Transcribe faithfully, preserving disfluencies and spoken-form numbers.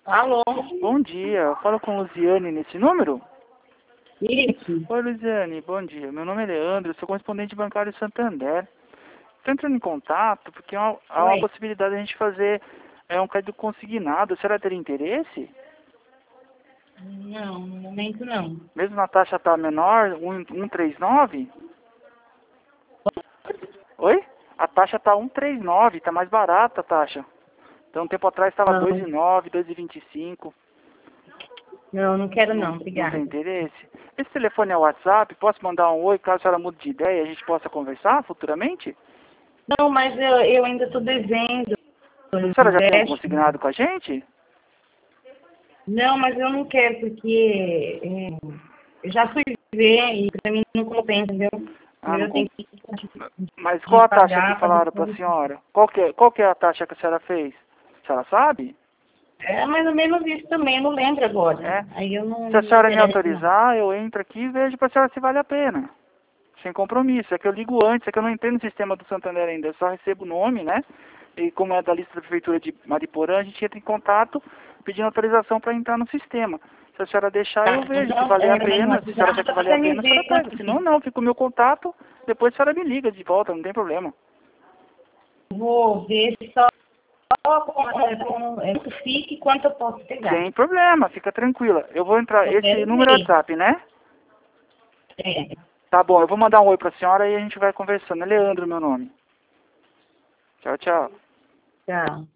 Alô? Bom dia, eu falo com Luziane nesse número? Isso. Oi, Luziane, bom dia. Meu nome é Leandro, sou correspondente bancário de Santander. Estou entrando em contato porque há uma, há uma Oi. possibilidade de a gente fazer é, um crédito consignado. Será ter interesse? Não, no momento não. Mesmo na taxa tá menor, um, um vírgula trinta e nove? Oi? A taxa tá um vírgula trinta e nove, tá mais barata a taxa. Então, um tempo atrás estava Não, dois vírgula nove, dois vírgula vinte e cinco. não, não quero Não, não, não tem obrigada. interesse? Esse telefone é o WhatsApp, posso mandar um oi, caso a senhora mude de ideia e a gente possa conversar futuramente? Não, mas eu, eu ainda estou devendo um A senhora já tem um empréstimo. consignado com a gente? Não, mas eu não quero porque é, eu já fui ver e para mim não compensa, entendeu? Ah, não Primeiro eu tenho com... que Mas de qual a taxa que pagar para falaram para a depois. senhora? Qual que, é, qual que é a taxa que a senhora fez? A senhora sabe? É mais ou menos isso também, eu não lembro agora. É. Aí eu não, Se a não me senhora me interesso não. autorizar, eu entro aqui e vejo para a senhora se vale a pena. Sem compromisso. É que eu ligo antes, é que eu não entrei no sistema do Santander ainda. Eu só recebo o nome, né? E como é da lista da prefeitura de Mariporã, a gente entra em contato pedindo autorização para entrar no sistema. Se a senhora deixar, eu Tá, vejo. Se então, valer a é, mas pena, se a senhora achar que valer você a me pena, a senhora vê pega. quanto Se não, fica. não. Fica o meu contato, depois a senhora me liga de volta, não tem problema. Vou ver só como é, quanto fica e quanto eu posso pegar. Sem problema, fica tranquila. Eu vou entrar. Eu Esse quero número é ver. WhatsApp, né? É, Tá bom, eu vou mandar um oi pra senhora e a gente vai conversando. É Leandro meu nome. Tchau, tchau. tá.